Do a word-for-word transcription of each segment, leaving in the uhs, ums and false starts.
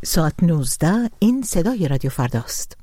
ساعت نوزده، این صدای رادیو فرداست.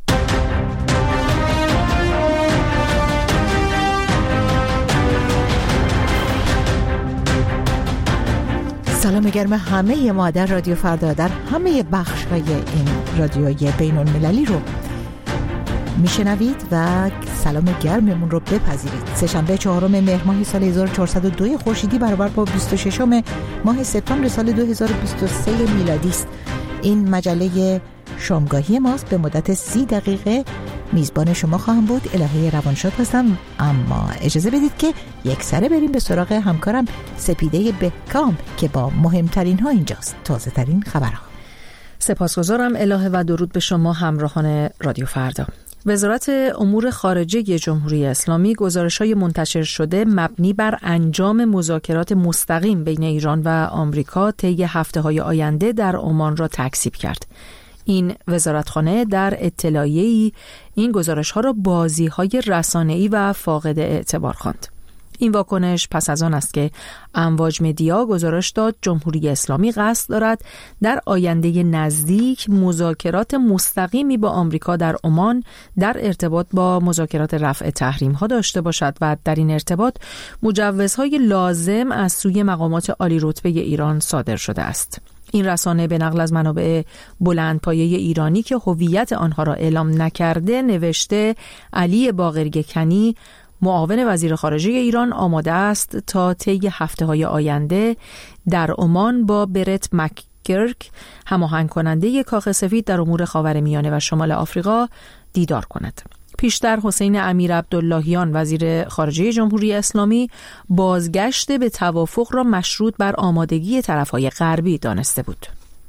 سلام گرم همه ما در رادیو فردا، در همه بخش های این رادیوی بین المللی رو میشنوید و سلام گرممون رو بپذیرید. سه‌شنبه چهارم مهر ماه سال هزار و چهارصد و دو خورشیدی برابر با بیست و ششم ماه سپتامبر سال دو هزار و بیست و سه میلادی است. این مجله شامگاهی ماست. به مدت سی دقیقه میزبان شما خواهم بود. الهه روانشاد هستم، اما اجازه بدید که یک سره بریم به سراغ همکارم سپیده بهکام که با مهمترین ها اینجاست، تازه ترین خبرها. سپاسگزارم الهه و درود به شما همراهان رادیو فردا. وزارت امور خارجه جمهوری اسلامی گزارش‌های منتشر شده مبنی بر انجام مذاکرات مستقیم بین ایران و آمریکا طی هفته‌های آینده در عمان را تکذیب کرد. این وزارتخانه در اطلاعیه‌ای این گزارش‌ها را بازی‌های رسانه‌ای و فاقد اعتبار خواند. این واکنش پس از آن است که امواج مدیا گزارش داد جمهوری اسلامی قصد دارد در آینده نزدیک مذاکرات مستقیمی با آمریکا در عمان در ارتباط با مذاکرات رفع تحریم‌ها داشته باشد و در این ارتباط مجوزهای لازم از سوی مقامات عالی رتبه ایران صادر شده است. این رسانه به نقل از منابع بلندپایه ایرانی که هویت آنها را اعلام نکرده نوشته علی باقری کنی معاون وزیر خارجه ایران آماده است تا طی هفته‌های آینده در عمان با برت مکگرک هماهنگ کننده کاخ سفید در امور خاورمیانه و شمال آفریقا دیدار کند. پیشتر حسین امیرعبداللهیان وزیر خارجه جمهوری اسلامی بازگشت به توافق را مشروط بر آمادگی طرف‌های غربی دانسته بود.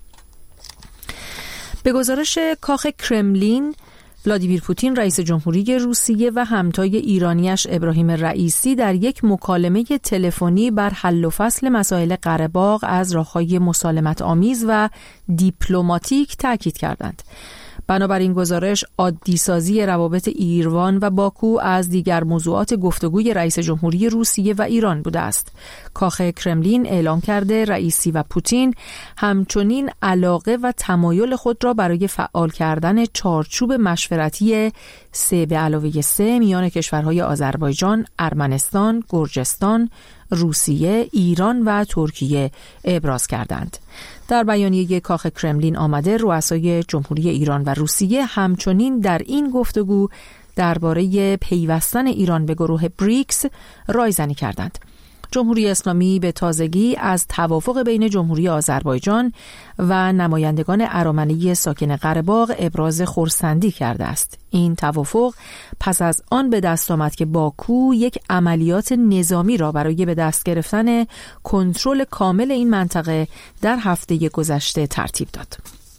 به گزارش کاخ کرملین، ولادیمیر پوتین رئیس جمهوری روسیه و همتای ایرانیش ابراهیم رئیسی در یک مکالمه تلفنی بر حل و فصل مسائل قره باغ از راه‌های مسالمت آمیز و دیپلماتیک تاکید کردند. بنابراین گزارش عادی سازی روابط ایران و باکو از دیگر موضوعات گفتگوی رئیس جمهوری روسیه و ایران بوده است. کاخ کرملین اعلام کرده رئیسی و پوتین همچنین علاقه و تمایل خود را برای فعال کردن چارچوب مشورتی سه به علاوه سه میان کشورهای آذربایجان، ارمنستان، گرجستان، روسیه، ایران و ترکیه ابراز کردند. در بیانیه کاخ کرملین آمده رؤسای جمهوری ایران و روسیه همچنین در این گفتگو درباره پیوستن ایران به گروه بریکس رایزنی کردند. جمهوری اسلامی به تازگی از توافق بین جمهوری آذربایجان و نمایندگان ارامنه ساکن قره باغ ابراز خرسندی کرده است. این توافق پس از آن به دست آمد که باکو یک عملیات نظامی را برای به دست گرفتن کنترل کامل این منطقه در هفته گذشته ترتیب داد.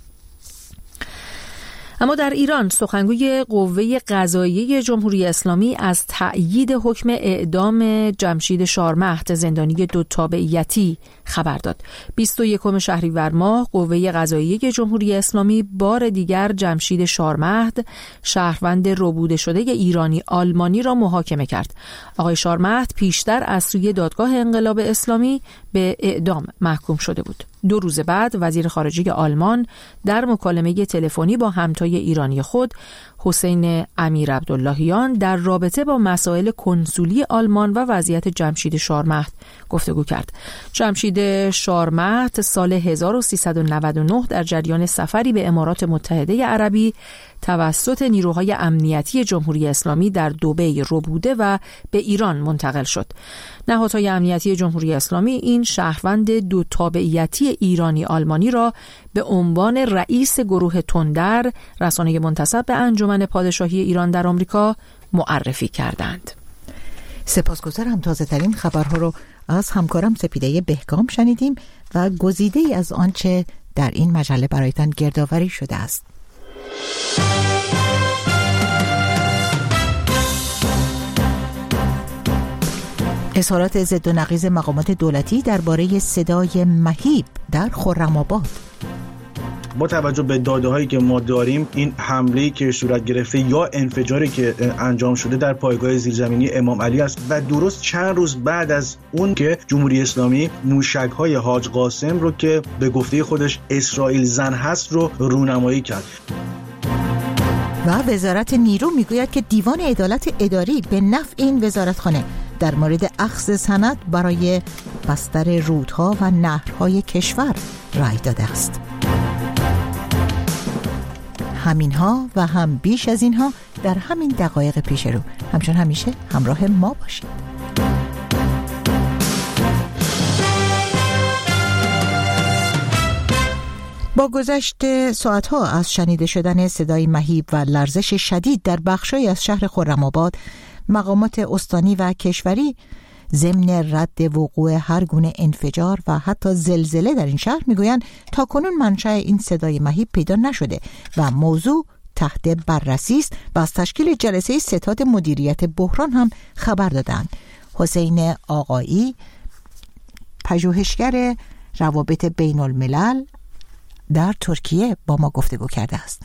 اما در ایران سخنگوی قوه قضاییه جمهوری اسلامی از تأیید حکم اعدام جمشید شارمهد زندانی دو تابعیتی خبر داد. بیست و یکم شهریور ماه قوه قضاییه جمهوری اسلامی بار دیگر جمشید شارمهد شهروند ربوده شده ایرانی آلمانی را محاکمه کرد. آقای شارمهد پیشتر از سوی دادگاه انقلاب اسلامی به اعدام محکوم شده بود. دو روز بعد وزیر خارجه آلمان در مکالمه تلفنی با همتای ایرانی خود حسین امیرعبداللهیان در رابطه با مسائل کنسولی آلمان و وضعیت جمشید شارمهد گفتگو کرد. جمشید شارمهد سال هزار و سیصد و نود و نه در جریان سفری به امارات متحده عربی توسط نیروهای امنیتی جمهوری اسلامی در دبی ربوده و به ایران منتقل شد. نهادهای امنیتی جمهوری اسلامی این شهروند دو تابعیتی ایرانی آلمانی را به عنوان رئیس گروه تندر، رسانه منتسب به انجمن پادشاهی ایران در آمریکا، معرفی کردند. سپاسگزارم. تازه ترین خبرها رو از همکارم سپیده بهکام شنیدیم و گزیده ای از آنچه در این مجله برایتان گردآوری شده است. اظهارات ضد و نقیض مقامات دولتی درباره صدای مهیب در خرم‌آباد. با توجه به داده‌هایی که ما داریم این حمله‌ای که صورت گرفته یا انفجاری که انجام شده در پایگاه زیرزمینی امام علی است و درست چند روز بعد از اون که جمهوری اسلامی موشک‌های حاج قاسم رو که به گفته خودش اسرائیل زن هست رو رونمایی کرد. و وزارت نیرو میگوید که دیوان عدالت اداری به نفع این وزارتخانه در مورد اخذ سند برای بستر رودها و نهرهای کشور رأی داده است. همینها و هم بیش از اینها در همین دقایق پیش رو. همچون همیشه همراه ما باشید. با گذشت ساعتها از شنیده شدن صدای مهیب و لرزش شدید در بخشی از شهر خرم‌آباد، مقامات استانی و کشوری ضمن رد وقوع هر گونه انفجار و حتی زلزله در این شهر میگویند تاکنون منشأ این صدای مهیب پیدا نشده و موضوع تحت بررسی است و از تشکیل جلسه ستاد مدیریت بحران هم خبر دادند. حسین آقایی، پژوهشگر روابط بین الملل در ترکیه، با ما گفتگو کرده است.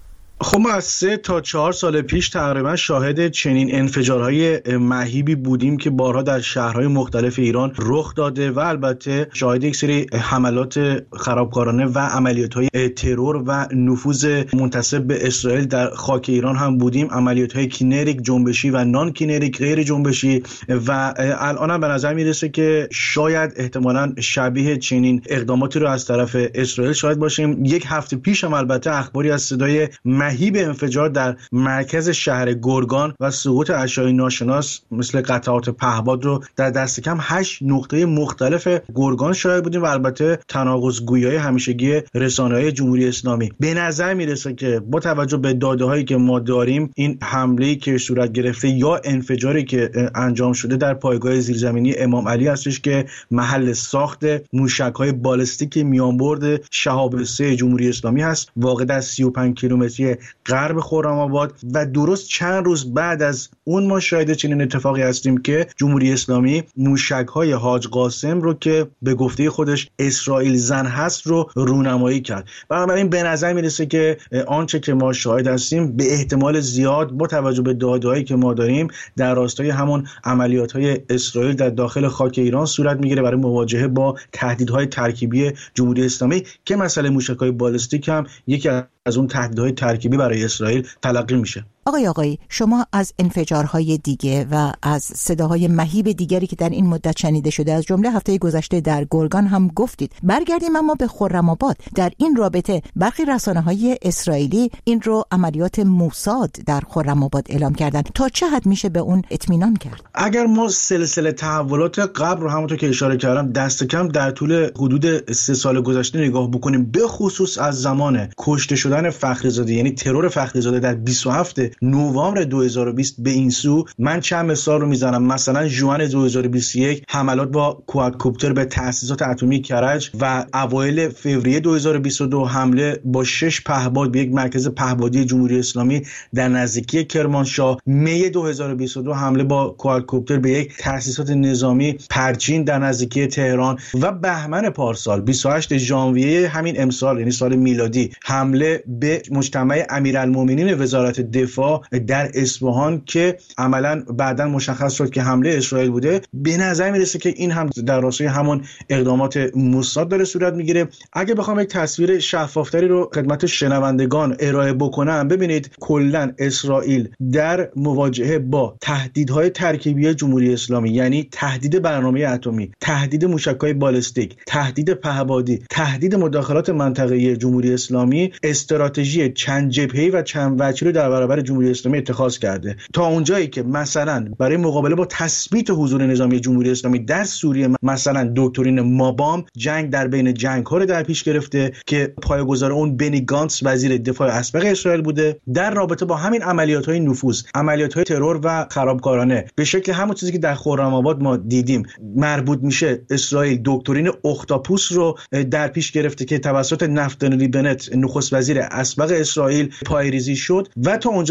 خب ما از سه تا چهار سال پیش تقریبا شاهد چنین انفجارهای مهیبی بودیم که بارها در شهرهای مختلف ایران رخ داده و البته شاهد یک سری حملات خرابکارانه و عملیات‌های ترور و نفوذ منتسب به اسرائیل در خاک ایران هم بودیم. عملیات‌های کینریک جنبشی و نان کینریک غیر جنبشی و الان هم به نظر میرسه که شاید احتمالاً شبیه چنین اقداماتی رو از طرف اسرائیل شاهد باشیم. یک هفته پیش هم البته اخباری از صدای مهیب انفجار در مرکز شهر گرگان و سقوط اشیاء ناشناس مثل قطعات پهباد رو در دست کم هشت نقطه مختلف گرگان شاهد بودیم و البته تناقض گویای همیشگی رسانه‌های جمهوری اسلامی. به نظر میرسه که با توجه به داده‌هایی که ما داریم این حمله‌ای که صورت گرفته یا انفجاری که انجام شده در پایگاه زیرزمینی امام علی هستش که محل ساخت موشک‌های بالستیک میانبرد شهاب سه جمهوری اسلامی هست، واقع در سی و پنج کیلومتری غرب خرم‌آباد و درست چند روز بعد از اون ما شاهد چنین اتفاقی هستیم که جمهوری اسلامی موشک‌های حاج قاسم رو که به گفته خودش اسرائیل زن هست رو رونمایی کرد. بنابراین به نظر میرسه که آنچه که ما شاهد هستیم به احتمال زیاد با توجه به داده‌هایی که ما داریم در راستای همون عملیات‌های اسرائیل در داخل خاک ایران صورت میگیره برای مواجهه با تهدیدهای ترکیبی جمهوری اسلامی که مسئله موشک‌های بالستیک هم یکی از اون تهدیدهای ترکیبی برای اسرائیل تلقی میشه. آقای آقایی، شما از انفجارهای دیگه و از صداهای مهیب دیگری که در این مدت شنیده شده از جمله هفته گذشته در گرگان هم گفتید. برگردیم اما به خرم‌آباد. در این رابطه برخی رسانه‌های اسرائیلی این رو عملیات موساد در خرم‌آباد اعلام کردن. تا چه حد میشه به اون اطمینان کرد؟ اگر ما سلسله تحولات قبل رو همونطور که اشاره کردم دست کم در طول حدود سه سال گذشته نگاه بکنیم، به خصوص از زمان کشته شدن فخریزاده یعنی ترور فخریزاده در بیست و هفت نوامبر دو هزار و بیست به این سو، من چند مثال رو میزنم. مثلا ژوئن دو هزار و بیست و یک حملات با کوادکوپتر به تأسیسات اتمی کرج و اوایل فوریه دو هزار و بیست و دو حمله با شش پهپاد به یک مرکز پهپادی جمهوری اسلامی در نزدیکی کرمانشاه. می دو هزار و بیست و دو حمله با کوادکوپتر به یک تأسیسات نظامی پرچین در نزدیکی تهران و بهمن پارسال بیست و هشت ژانویه همین امسال یعنی سال میلادی حمله به مجتمع امیرالمومنین وزارت دفاع در اصفهان که عملاً بعداً مشخص شد که حمله اسرائیل بوده. به نظر میرسه که این هم در راستای همون اقدامات موساد داره صورت میگیره. اگه بخوام یک تصویر شفافتری رو خدمت شنوندگان ارائه بکنم، ببینید کلاً اسرائیل در مواجهه با تهدیدهای ترکیبی جمهوری اسلامی یعنی تهدید برنامه اتمی، تهدید موشک‌های بالستیک، تهدید پهپادی، تهدید مداخلات منطقه‌ای جمهوری اسلامی، استراتژی چند جبهه‌ای و چند وجهی در برابر جمهوری اسلامی اتخاذ کرده تا اونجایی که مثلا برای مقابله با تثبیت حضور نظامی جمهوری اسلامی در سوریه مثلا دکترین مابام جنگ در بین جنگ‌ها رو در پیش گرفته که پایه‌گذار اون بنی گانتس وزیر دفاع اسبق اسرائیل بوده. در رابطه با همین عملیات‌های نفوذ، عملیات‌های ترور و خرابکارانه به شکل همون چیزی که در خرم‌آباد ما دیدیم مربوط میشه، اسرائیل دکترین اختاپوس رو در پیش گرفته که توسط نفتالی بنت نخست وزیر اسبق اسرائیل پایه‌ریزی شد و تا اونجایی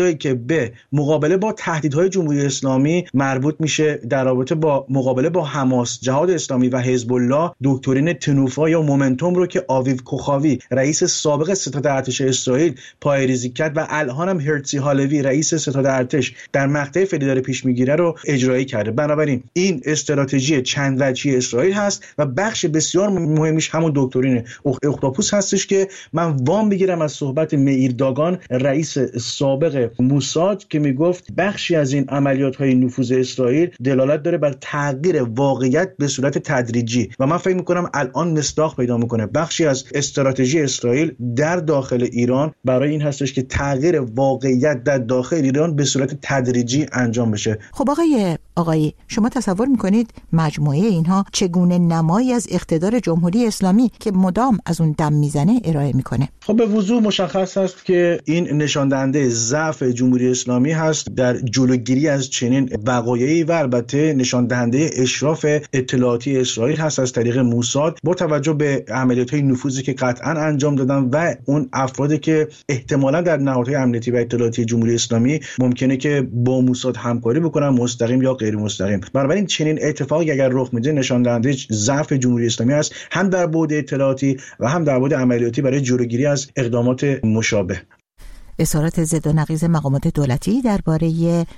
چیزهایی که به مقابله با تهدیدهای جمهوری اسلامی مربوط میشه در رابطه با مقابله با حماس، جهاد اسلامی و حزب الله، دکترین تنوفا یا مومنتوم رو که آویو کوخاوی رئیس سابق ستاد ارتش اسرائیل پایه‌ریزی کرد و الان هم هرتزی هالوی رئیس ستاد ارتش در مقطع فعلی داره پیش میگیره رو اجرایی کرده. بنابراین این استراتژی چند وجهی اسرائیل هست و بخش بسیار مهمیش همون دکترین اختاپوس هستش که من وام بگیرم از صحبت مییر داگان رئیس سابق موساد که میگفت بخشی از این عملیات‌های نفوذ اسرائیل دلالت داره بر تغییر واقعیت به صورت تدریجی و من فکر میکنم الان مصداق پیدا میکنه. بخشی از استراتژی اسرائیل در داخل ایران برای این هستش که تغییر واقعیت در داخل ایران به صورت تدریجی انجام بشه. خب آقای آقایی شما تصور میکنید مجموعه اینها چگونه نمایی از اقتدار جمهوری اسلامی که مدام از اون دم میزنه ارائه میکنه؟ خب به وضوح مشخص است که این نشان دهنده ضعف جمهوری اسلامی هست در جلوگیری از چنین وقایعی و البته نشان دهنده اشراف اطلاعاتی اسرائیل هست از طریق موساد با توجه به عملیات‌های نفوذی که قطعاً انجام دادن و اون افرادی که احتمالاً در نهادهای امنیتی و اطلاعاتی جمهوری اسلامی ممکنه که با موساد همکاری بکنن مستقیم یا غیر مستقیم. بنابراین چنین اتفاقی اگر رخ میده نشان دهنده ضعف جمهوری اسلامی است هم در بعد اطلاعاتی و هم در بعد عملیاتی برای جلوگیری از اقدامات مشابه. اظهارات ضد و نقیض مقامات دولتی درباره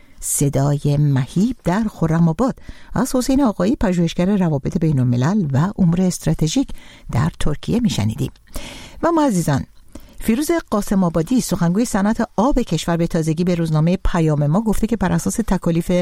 صدای مهیب در خرم‌آباد از حسین آقایی پژوهشگر روابط بین الملل و امور استراتژیک در ترکیه میشنیدیم. و ما عزیزان، فیروز قاسم آبادی سخنگوی صنعت آب کشور به تازگی به روزنامه پیام ما گفته که بر اساس تکالیف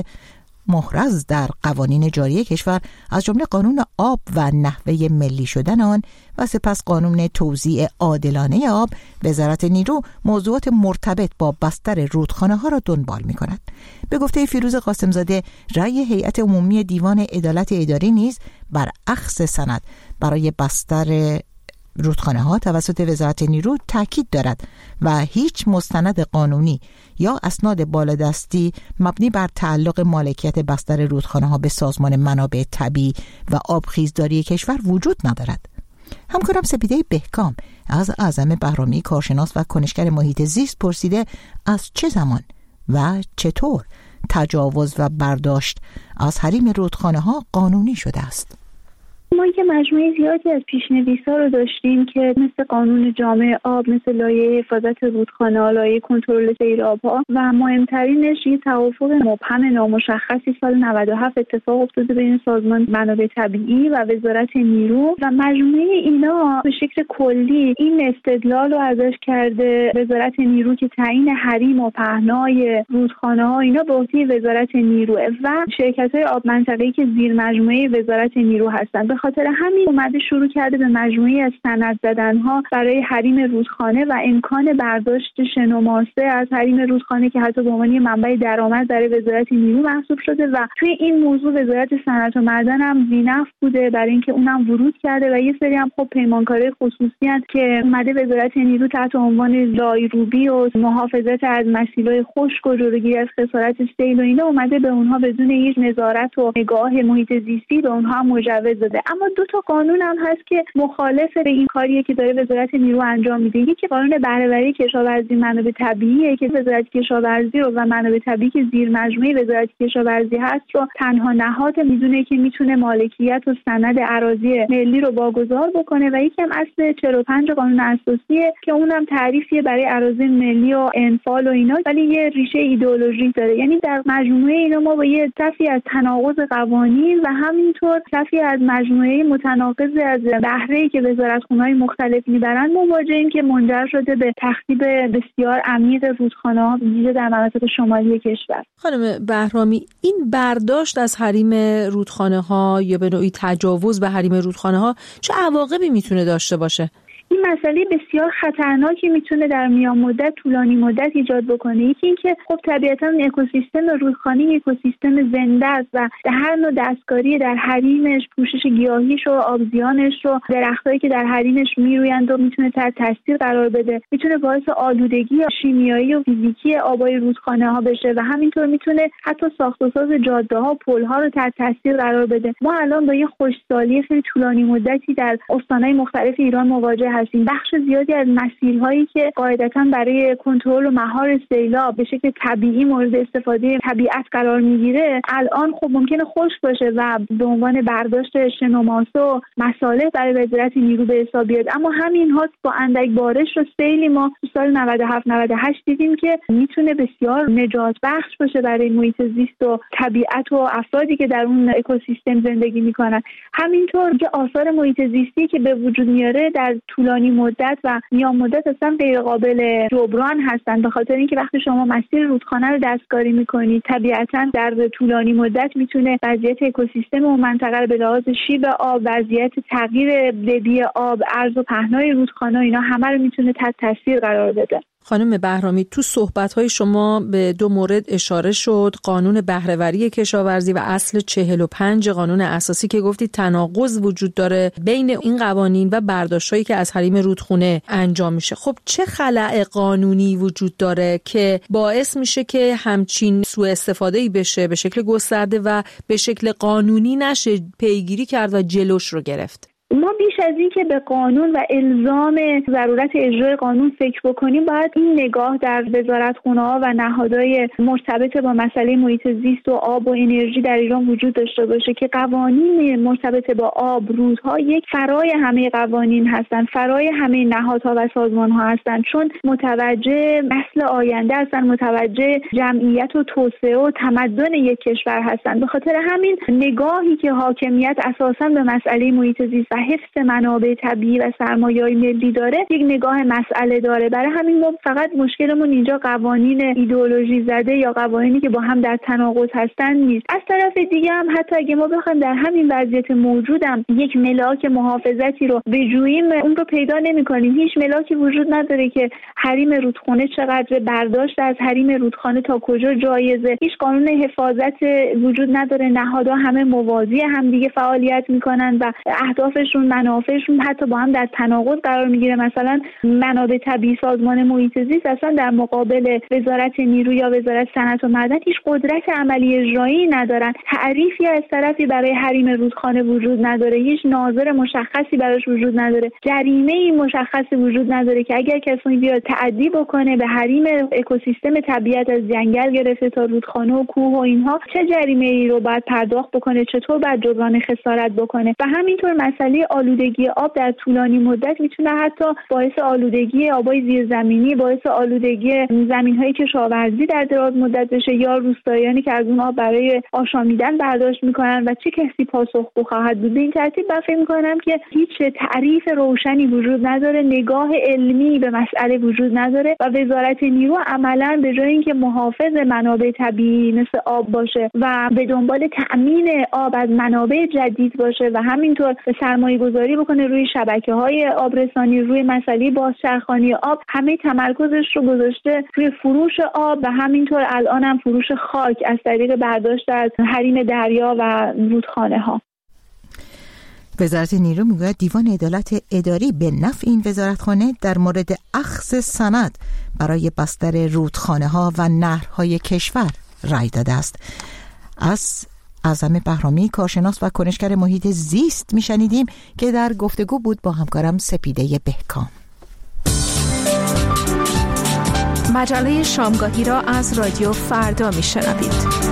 محرز در قوانین جاری کشور از جمله قانون آب و نحوه ملی شدن آن و سپس قانون توزیع عادلانه آب، وزارت نیرو موضوعات مرتبط با بستر رودخانه ها را دنبال می کند. به گفته فیروز قاسمزاده، رأی هیئت عمومی دیوان عدالت اداری نیز بر اخذ سند برای بستر رودخانه ها توسط وزارت نیرو تاکید دارد و هیچ مستند قانونی یا اسناد بالادستی مبنی بر تعلق مالکیت بستر رودخانه ها به سازمان منابع طبیعی و آبخیزداری کشور وجود ندارد. همکارم سپیده بهکام از اعظم بهرامی کارشناس و کنشگر محیط زیست پرسیده از چه زمان و چطور تجاوز و برداشت از حریم رودخانه ها قانونی شده است. ما که مجموعه زیادی از پیشنویس‌ها رو داشتیم که مثل قانون جامع آب، مثل لایحه حفاظت رودخانه‌ها، لایحه کنترل سیر آب‌ها و مهمترینش یه توافق مبهم نامشخصی سال نود و هفت اتفاق افتاده بین سازمان منابع طبیعی و وزارت نیرو و مجموعه اینا به شکل کلی این استدلال رو ازش کرده وزارت نیرو که تعیین حریم و پهنای رودخانه‌ها اینا به عهده وزارت نیروه و شرکت‌های آب منطقه‌ای که زیر مجموعه وزارت نیرو هستن. به خاطر همین اومده شروع کرده به مجموعی از سند زدن‌ها برای حریم رودخانه و امکان برداشت شن ماسه از حریم رودخانه که حتی به عنوان منبع درآمد برای وزارت نیرو محسوب شده و توی این موضوع وزارت صنعت و معدن هم بی‌نقص بوده برای اینکه اونم ورود کرده و یه سری هم خب پیمانکارای خصوصی هست که اومده وزارت نیرو تحت عنوان لایروبی و محافظت از مسیل‌های خشک و جلوگیری از خسارت سیل و اینا اومده به اونها بدون هیچ نظارت و نگاه محیط زیستی به اونها مجوز داده. اما دو تا قانون هم هست که مخالف به این کاریه که داره وزارت نیرو انجام میده. یکی قانون بهره‌وری کشاورزی منابع طبیعیه که وزارت کشاورزی رو و منابع طبیعی که زیر مجموعه وزارت کشاورزی هست رو تنها نهاد میدونه که میتونه مالکیت و سند اراضی ملی رو واگذار بکنه و یکی هم اصل چهل و پنج قانون اساسیه که اونم تعریفیه برای اراضی ملی و انفال و اینا، ولی یه ریشه ایدئولوژیک داره. یعنی در مجموعه اینا ما با یه صفی از تناقض قوانین و همینطور صفی از مجموعه متناقض از بهره‌ای که وزارتخونه‌های مختلف میبرن مواجهیم که منجر شده به تخریب بسیار عمیق رودخانه‌ها ویژه در مناطق شمالی کشور. خانم بهرامی، این برداشت از حریم رودخانه‌ها یا به نوعی تجاوز به حریم رودخانه‌ها چه عواقبی میتونه داشته باشه؟ این مسئله بسیار خطرناکی میتونه در میان مدت طولانی مدت ایجاد بکنه. یکی اینکه خب طبیعتاً اکوسیستم رودخانه اکوسیستم زنده است و در هر نوع دستکاری در حریمش، پوشش گیاهیش و آبزیانش رو درختایی که در حریمش میرویند و میتونه تحت تاثیر قرار بده، میتونه باعث آلودگی شیمیایی و فیزیکی آبای رودخانه ها بشه و همینطور میتونه حتی ساخت و ساز جاده ها، پل ها رو تحت تاثیر قرار بده. ما الان با یه خشکسالی خیلی طولانی مدتی در استان‌های مختلف ایران مواجه هستیم. بخش زیادی از مسیرهایی که قاعدتاً برای کنترل و مهار سیلاب به شکل طبیعی مورد استفاده طبیعت قرار میگیره الان خب ممکنه خشک باشه و به عنوان برداشت شنوماسه و مصالح برای وزارت نیرو به حساب بیاد. اما همین ها با اندک بارش و سیلی ما تو سال نود و هفت نود و هشت دیدیم که میتونه بسیار نجات بخش باشه برای محیط زیست و طبیعت و افرادی که در اون اکوسیستم زندگی میکنن. همینطور که آثار محیط زیستی که به وجود میاره در طولانی مدت و میان مدت اصلا غیر قابل جبران هستن، به خاطر اینکه وقتی شما مسیر رودخانه رو دستکاری میکنید طبیعتا در طولانی مدت میتونه وضعیت اکوسیستم اون منطقه رو به لحاظ شیب آب، وضعیت تغییر دبی آب، عرض و پهنای رودخانه اینا همه رو میتونه تحت تاثیر قرار بده. خانم بهرامی، تو صحبت‌های شما به دو مورد اشاره شد، قانون بهره‌وری کشاورزی و اصل چهل و پنج قانون اساسی که گفتید تناقض وجود داره بین این قوانین و برداشت‌هایی که از حریم رودخونه انجام میشه. خب چه خلأ قانونی وجود داره که باعث میشه که همچین سوء استفاده‌ای بشه، به شکل گسترده و به شکل قانونی نشه پیگیری کرد و جلوش رو گرفت؟ ما بیش از این که به قانون و الزام ضرورت اجرای قانون فکر بکنیم، باید این نگاه در وزارتخونه‌ها و نهادهای مرتبط با مسئله محیط زیست و آب و انرژی در ایران وجود داشته باشه که قوانین مرتبط با آب، رودها یک فرای همه قوانین هستند، فرای همه نهادها و سازمان‌ها هستند، چون متوجه نسل آینده هستند، متوجه جمعیت و توسعه و تمدن یک کشور هستند. به خاطر همین نگاهی که حاکمیت اساساً به مسئله محیط زیست حفظ منابع طبیعی و سرمایه‌های ملی داره، یک نگاه مسئله داره. برای همین ما فقط مشکلمون اینجا قوانین ایدئولوژی زده یا قوانینی که با هم در تناقض هستن نیست. از طرف دیگه هم حتی اگه ما بخوایم در همین وضعیت موجودم یک ملاک محافظتی رو بجوییم، اون رو پیدا نمی‌کنیم. هیچ ملاکی وجود نداره که حریم رودخانه چقدر، برداشت از حریم رودخانه تا کجا جایزه. هیچ قانون حفاظت وجود نداره. نهادها همه موازی هم دیگه فعالیت می‌کنن و اهدافشون، منافعشون حتی با هم در تناقض قرار میگیره. مثلا منابع طبیعی سازمان محیط زیست اصلا در مقابل وزارت نیرو یا وزارت صنعت و معدن هیچ قدرت عملی اجرایی ندارن. تعریفی از طرفی برای حریم رودخانه وجود نداره، هیچ ناظر مشخصی براش وجود نداره، جریمه‌ای مشخصی وجود نداره که اگر کسی بیاد تعدی بکنه به حریم اکوسیستم طبیعت از جنگل گرفته تا رودخانه و کوه و اینها، چه جریمه‌ای رو باید پرداخت بکنه، چطور باید جبران خسارت بکنه. و همینطور مسئله آلودگی آب در طولانی مدت میتونه حتی باعث آلودگی آبای زیرزمینی، باعث آلودگی زمین‌های کشاورزی در دراز مدت بشه، یا روستاییانی که از اون آب برای آشامیدن برداشت میکنن و چه کسی پاسخگو خواهد بود. به این ترتیب من فکر میکنم که هیچ تعریف روشنی وجود نداره، نگاه علمی به مسئله وجود نداره و وزارت نیرو عملاً به جای اینکه محافظ منابع طبیعی مثل آب باشه و به دنبال تأمین آب از منابع جدید باشه و همینطور به سرمایه گذاری بکنه روی شبکه‌های آبرسانی، روی مسئله بازچرخانی آب، همه تمرکزش رو گذاشته روی فروش آب و همینطور الان هم فروش خاک از طریق برداشت از حریم دریا و رودخانه‌ها. وزارت نیرو میگوید دیوان عدالت اداری به نفع این وزارتخانه در مورد اخذ سند برای بستر رودخانه‌ها و نهرهای کشور رأی داده است. از اعظم بهرامی، کارشناس و کنشگر محیط زیست میشنیدیم که در گفتگو بود با همکارم سپیده بهکام. مجله شامگاهی را از رادیو فردا میشنوید.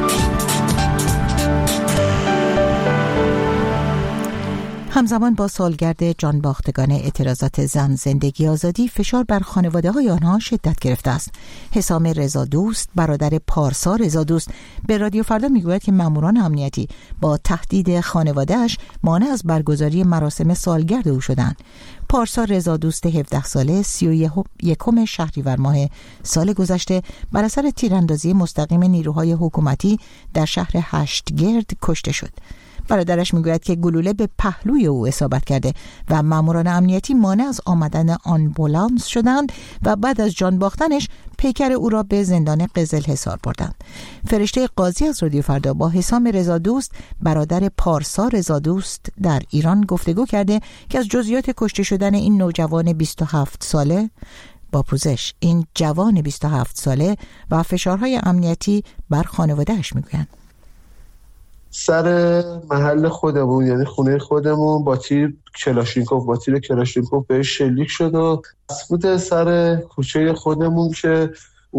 همزمان با سالگرد جانباختگان اعتراضات زن زندگی آزادی، فشار بر خانواده‌های آنها شدت گرفته است. حسام رضادوست، برادر پارسا رضادوست، به رادیو فردا میگوید که ماموران امنیتی با تهدید خانواده‌اش مانع از برگزاری مراسم سالگرد او شدند. پارسا رضادوست هفده ساله سی و یکم شهریور ماه سال گذشته بر اثر تیراندازی مستقیم نیروهای حکومتی در شهر هشتگرد کشته شد. برادرش میگوید که گلوله به پهلوی او اصابت کرده و ماموران امنیتی مانع از آمدن آمبولانس شدند و بعد از جان باختنش پیکر او را به زندان قزلحصار بردند. فرشته قاضی از رادیو فردا با حسام رضادوست، برادر پارسا رضادوست، در ایران گفتگو کرده که از جزئیات کشته شدن این نوجوان بیست و هفت ساله با پوزش این جوان بیست و هفت ساله و فشارهای امنیتی بر خانواده‌اش میگویند. سر محل خودمون، یعنی خونه خودمون، با تیر کلاشینکوف با تیر کلاشینکوف بهش شلیک شد و بود سر کوچه خودمون که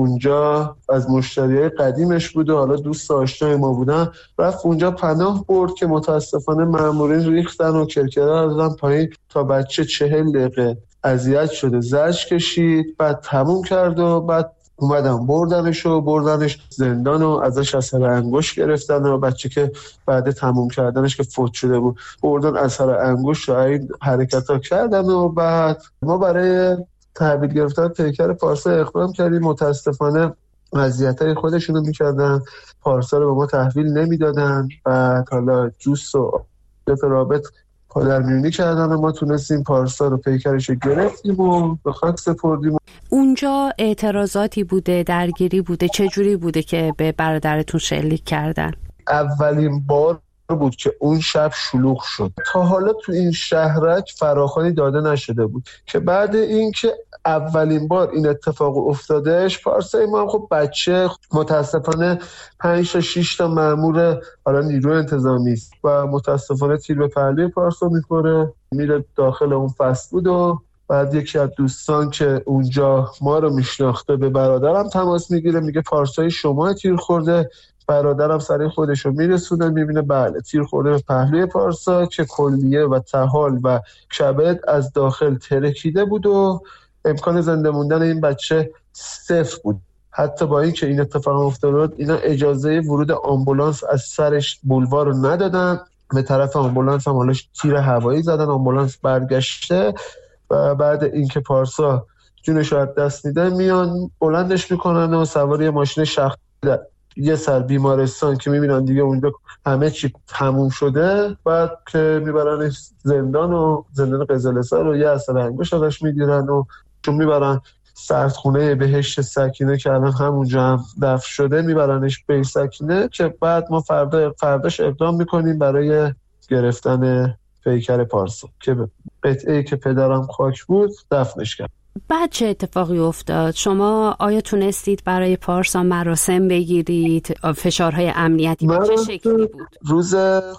اونجا از مشتریای قدیمش بود و حالا دوست آشنای ما بودن. رفت اونجا پناه برد که متاسفانه مامورین ریختن و کرکره دادن پایین تا بچه چهل دقیقه اذیت شده زجر کشید. بعد تموم کرد و بعد اومدن بردنش و بردنش زندان و ازش اثر انگشت گرفتن و بچه که بعد تموم کردنش که فوت شده بود بردن اثر انگشت و این حرکت ها کردن و بعد ما برای تحویل گرفتن پیکر پارسا اقدام کردیم. متاسفانه وضعیتای خودشونو میکردن، پارسا رو به ما تحویل نمیدادن. بعد حالا جوست و رابط پادرمیونی کردن و ما تونستیم پارسا رو پیکرش گرفتیم و به خاک سپردیم. اونجا اعتراضاتی بوده، درگیری بوده، چه جوری بوده که به برادرتون شلیک کردن؟ اولین بار بود که اون شب شلوغ شد. تا حالا تو این شهرک فراخوانی داده نشده بود که بعد این که اولین بار این اتفاق افتادش، پارسای ما هم خب بچه متاسفانه پنج تا شش تا مأمور حالا نیروی انتظامی است و متاسفانه تیر به پهلوی پارسا میخوره، میره داخل اون فست بود و بعد یکی از دوستان که اونجا ما رو میشناخته به برادرم تماس میگیره، میگه پارسای شما تیر خورده. برادرم سریع خودش رو میرسونه، میبینه بله تیر خورده به پهلوی پارسا که کلیه و طحال و کبد از داخل ترکیده بود و امکان زنده موندن این بچه صفر بود. حتی با این که این اتفاق افتاد اینا اجازه ورود آمبولانس از سرش بولوار رو ندادن، به طرف آمبولانس هم حالا تیر هوایی زدن، آمبولانس برگشته و بعد اینکه پارسا جونش رو از دست میده میان بلندش میکنن و سواری ماشین شخصی یه سر بیمارستان که میبینن دیگه اونجا همه چی تموم شده، بعد که میبرن زندان و زندان قزلستان رو یه اثر انگشت ازش میگیرن و چون میبرن سردخونه بهشت سکینه که الان همونجا هم دفن شده، میبرنش به سکینه که بعد ما فردا فرداش اقدام میکنیم برای گرفتن پیکر پارسا که قطعه‌ای که پدرم خاک بود دفنش کرد. بعد چه اتفاقی افتاد؟ شما آیا تونستید برای پارسا مراسم بگیرید؟ فشارهای امنیتی به چه شکلی بود؟ روز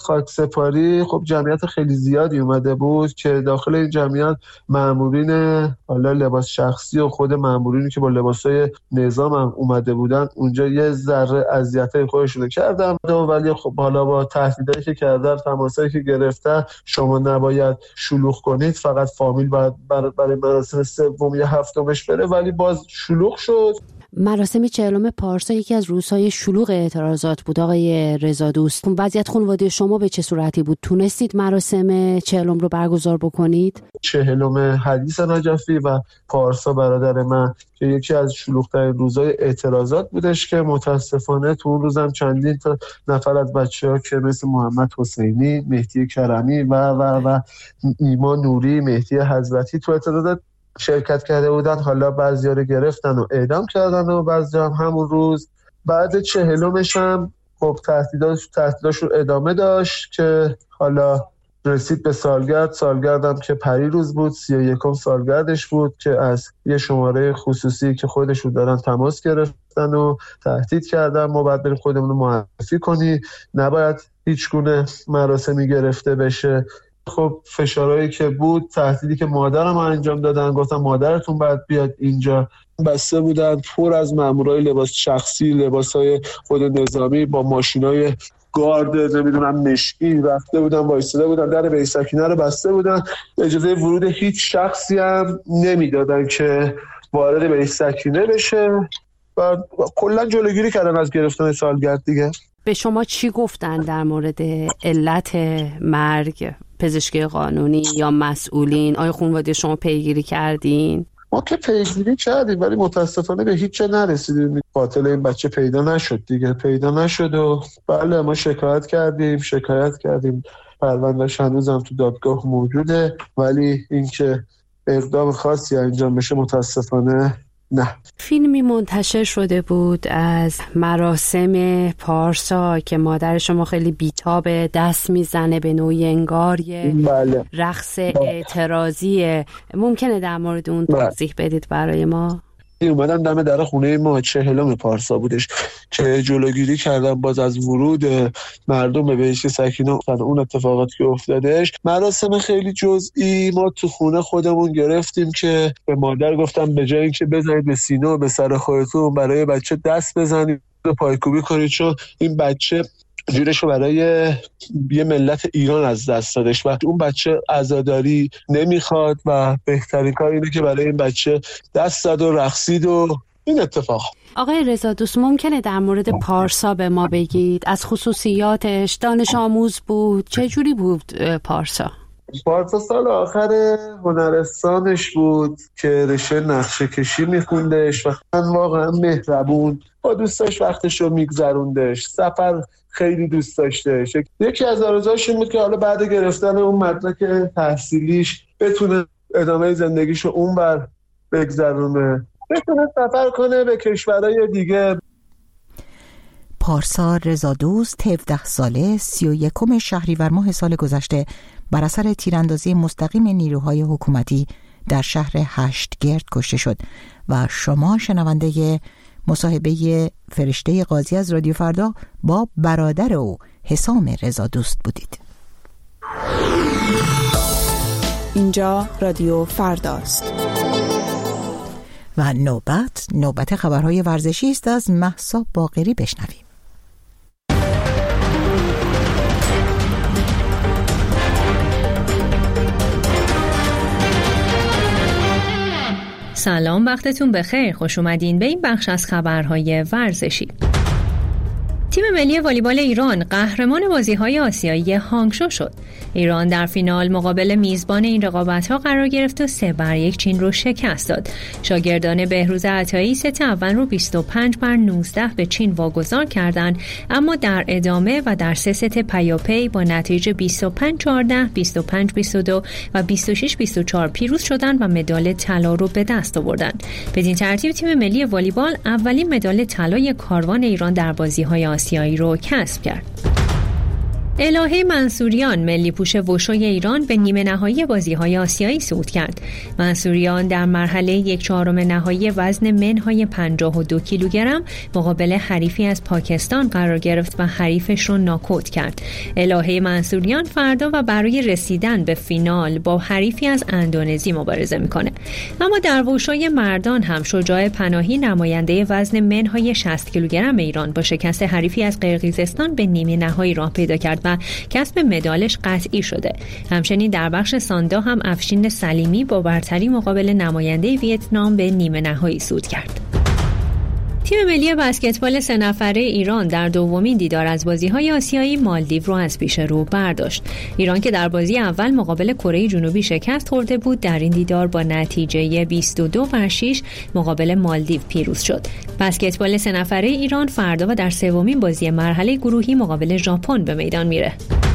خاکسپاری خب جمعیت خیلی زیادی اومده بود که داخل این جمعیت مامورین حالا لباس شخصی و خود مامورینی که با لباسای نظام هم اومده بودن اونجا یه ذره اذیتای خودشونو کردن، ولی خب حالا با تهدیدایی که کردن، تماسایی که گرفتن، شما نباید شلوغ کنید، فقط فامیل باید برای مراسم سوم یه هفتمش بره، ولی باز شلوغ شد. مراسم چهلم پارسا یکی از روزهای شلوغ اعتراضات بود آقای رضا دوست. وضعیت خانواده شما به چه صورتی بود؟ تونستید مراسم چهلم رو برگزار بکنید؟ چهلم حدیث نجفی و پارسا برادر من که یکی از شلوغ‌ترین روزهای اعتراضات بودش که متاسفانه تو اون روزم چندین تا نفر از بچه‌ها که مثل محمد حسینی، مهدی کرمی و و و ایمان نوری، مهدی حضرتی تو اعتراضات شرکت کرده بودن، حالا بعضیا رو گرفتن و اعدام کردن و بعضیا هم همون روز بعد چهلمش هم خب تهدیداش تهدیداش رو ادامه داشت که حالا رسید به سالگرد سالگردم که پریروز بود، سی و یکم سالگردش بود که از یه شماره خصوصی که خودشون دارن تماس گرفتن و تهدید کردن ما باید بریم خودمون رو معرفی کنی، نباید هیچ گونه مراسمی گرفته بشه. خب فشارهایی که بود، تهدیدی که مادرم انجام دادن، گفتن مادرتون باید بیاد اینجا، بسته بودن پر از مامورای لباس شخصی، لباسای خود نظامی با ماشینای گارد نمیدونم مشکی رفته بودن، وایساده بودن در بیت سکینه رو بسته بودن، اجازه ورود هیچ شخصی هم نمیدادن که وارد بیت سکینه بشه و کلا جلوگیری کردن از گرفتن سالگرد دیگه. به شما چی گفتن در مورد علت مرگ؟ پزشکی قانونی یا مسئولین؟ آیا خانواده شما پیگیری کردین؟ ما که پیگیری کردیم ولی متاسفانه به هیچ جا نرسیدیم. قاتل این بچه پیدا نشد دیگه، پیدا نشد و بله ما شکایت کردیم شکایت کردیم پروندهش هنوزم تو دادگاه موجوده، ولی اینکه اقدام خاصی انجام بشه متاسفانه نه. فیلمی منتشر شده بود از مراسم پارسا که مادر شما خیلی بیتاب دست میزنه به نوعی انگار یه بله. رقص اعتراضیه. ممکنه در مورد اون توضیح بدید برای ما؟ اومدن دم در خونه ما، چهلم پارسا بودش که جلوگیری کردن باز از ورود مردم به بهشت سکینه. اون اتفاقاتی که افتادش مراسم خیلی جزئی ما تو خونه خودمون گرفتیم که به مادر گفتم به جای اینکه بزنید به سینه و به سر خودتون برای بچه دست بزنید و پایکوبی کنید، چون این بچه جورشو برای یه ملت ایران از دست دادش و اون بچه عزاداری نمیخواد و بهترین کار اینه که برای این بچه دست زد و رقصید و این اتفاق. آقای رضادوست ممکنه در مورد پارسا به ما بگید؟ از خصوصیاتش، دانش آموز بود، چه جوری بود پارسا؟ پارسا سال آخر هنرستانش بود که رشته نقشه کشی میخوندش و واقعا مهربون، با دوستاش وقتش رو میگذروندش، سفر خیلی دوست داشتش. یکی از آرزوهاش این بود که حالا بعد گرفتن اون مدرک تحصیلیش بتونه ادامه زندگیش رو اونور بگذرونه، بتونه سفر کنه به کشورهای دیگه. پارسا رضادوست هفده ساله سی و یکم شهریور ماه سال گذشته بر اثر تیراندازی مستقیم نیروهای حکومتی در شهر هشتگرد کشته شد و شما شنونده مصاحبه فرشته قاضی از رادیو فردا با برادر او حسام رضادوست بودید. اینجا رادیو فرداست و نوبت نوبت خبرهای ورزشی است. از مهسا باقری بشنویم. سلام، وقتتون بخیر. خوش اومدین به این بخش از خبرهای ورزشی. تیم ملی والیبال ایران قهرمان بازی‌های آسیایی هانگشو شد. ایران در فینال مقابل میزبان این رقابت‌ها قرار گرفت و سه بر یک چین رو شکست داد. شاگردان بهروز عطایی ست اول رو بیست و پنج بر نوزده به چین واگذار کردند، اما در ادامه و در سه ست پیاپی با نتیجه بیست و پنج چهارده، بیست و پنج بیست و دو و بیست و شش بیست و چهار پیروز شدند و مدال طلا رو به دست آوردند. بدین ترتیب تیم ملی والیبال اولین مدال طلای کاروان ایران در بازی‌های آسیایی رو کسب کرد. الهه منصوریان ملی پوش وشوی ایران به نیمه نهایی بازی‌های آسیایی صعود کرد. منصوریان در مرحله یک چهارم نهایی وزن منهای پنجاه و دو کیلوگرم مقابل حریفی از پاکستان قرار گرفت و حریفش رو ناکوت کرد. الهه منصوریان فردا و برای رسیدن به فینال با حریفی از اندونزی مبارزه میکنه. اما در وشوی مردان هم شجاع پناهی نماینده وزن منهای شصت کیلوگرم ایران با شکست حریفی از قرقیزستان به نیمه نهایی راه پیدا کرد و کسب مدالش قطعی شده. همچنین در بخش ساندا هم افشین سلیمی با برتری مقابل نماینده ویتنام به نیمه نهایی صعود کرد. تیم ملی بسکتبال سه نفره ایران در دومین دیدار از بازی‌های آسیایی مالدیو رو از پیش رو برداشت. ایران که در بازی اول مقابل کره جنوبی شکست خورده بود، در این دیدار با نتیجه بیست و دو بر شش مقابل مالدیو پیروز شد. بسکتبال سه نفره ایران فردا و در سومین بازی مرحله گروهی مقابل ژاپن به میدان میره.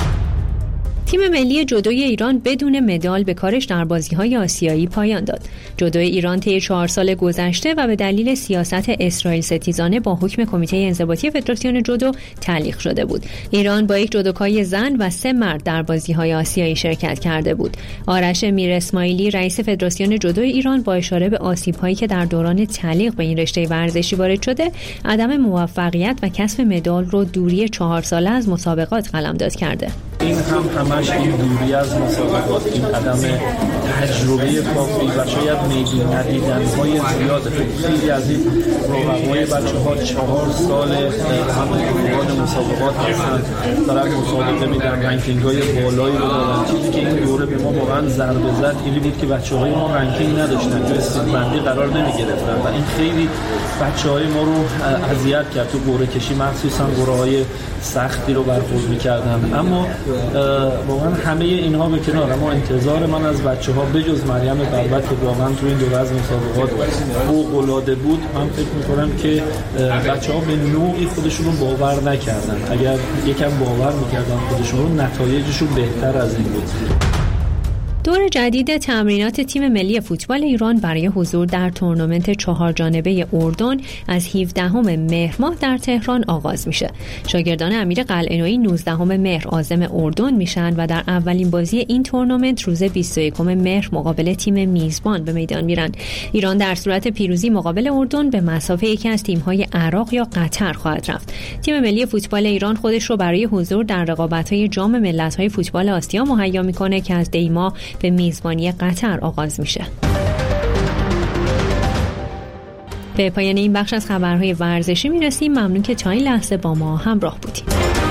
تیم ملی جودوی ایران بدون مدال به کارش در بازی‌های آسیایی پایان داد. جودوی ایران طی چهار سال گذشته و به دلیل سیاست اسرائیل ستیزانه با حکم کمیته انضباطی فدراسیون جودو تعلیق شده بود. ایران با یک جودوکای زن و سه مرد در بازی‌های آسیایی شرکت کرده بود. آرش میر اسماعیلی رئیس فدراسیون جودوی ایران با اشاره به آسیب‌هایی که در دوران تعلیق به این رشته ورزشی وارد شده، عدم موفقیت و کسب مدال رو دوری چهار ساله از مسابقات قلمداد کرده. این هم همش این دوری از مسابقات، این عدم تجربه کافی و شاید میدون ندیدن‌های زیاد. خیلی از این رقبای بچه‌ها چهار سال همون دوران مسابقات هستن، دارن مسابقه میدن، رنکینگ‌های بالایی رو دارن. چیزی که این دوره به ما واقعا ضربه زد اینی بود که بچه‌های ما رنکینگ نداشتن، توی سیدبندی قرار نمی‌گرفتن و این خیلی بچه‌های ما رو اذیت کرد. تو قرعه کشی مخصوصا قرعه‌های سختی رو برخورد می‌کردن. اما واقعا همه اینها به کنار، اما انتظار من از بچه‌ها بجز مریم بربط که واقعا تو این دوره از مسابقات فوق‌العاده بود، من فکر می‌کنم که بچه‌ها به نوعی خودشون رو باور نکردن. اگر یکم باور می‌کردن خودشون رو، نتایجشون بهتر از این بود. دور جدید تمرینات تیم ملی فوتبال ایران برای حضور در تورنمنت چهار جانبه اردن از هفدهم مهر ماه در تهران آغاز میشه. شاگردان امیر قلعه‌نویی نوزدهم مهر عازم اردن میشن و در اولین بازی این تورنمنت روز بیست و یکم مهر مقابل تیم میزبان به میدان میرن. ایران در صورت پیروزی مقابل اردن به مسافه یکی از تیم‌های عراق یا قطر خواهد رفت. تیم ملی فوتبال ایران خودش رو برای حضور در رقابت‌های جام ملت‌های فوتبال آسیا مهیا میکنه که از دیما به میزبانی قطر آغاز میشه. به پایان این بخش از خبرهای ورزشی میرسیم. ممنون که تا این لحظه با ما همراه بودید.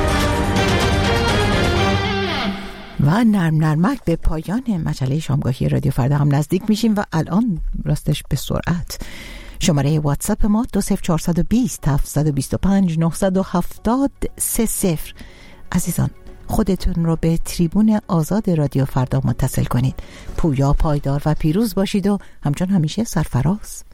و نرم نرمک به پایان مجله شامگاهی رادیو فردا هم نزدیک میشیم و الان راستش به سرعت شماره واتساپ ما دو صفر چهار دو صفر هفت دو پنج نه هفت سه صفر. عزیزان خودتون رو به تریبون آزاد رادیو فردا متصل کنید. پویا، پایدار و پیروز باشید و همچون همیشه سرفراز.